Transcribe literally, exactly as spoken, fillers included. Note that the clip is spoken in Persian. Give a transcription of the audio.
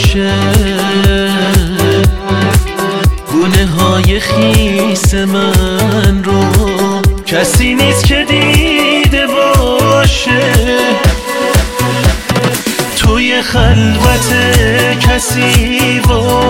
باشه، گونه های خیس من رو کسی نیست که دیده باشه. توی خلوت کسی و